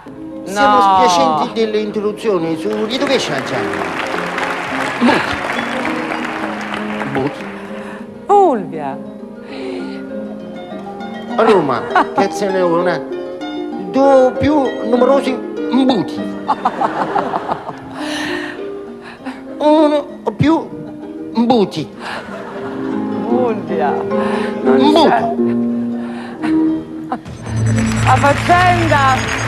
Siamo spiacenti delle interruzioni su Education Channel. Buti. Fulvia. Roma, Piazza Leona, due più numerosi buti. Uno o più buti. Fulvia. Un buco. A faccenda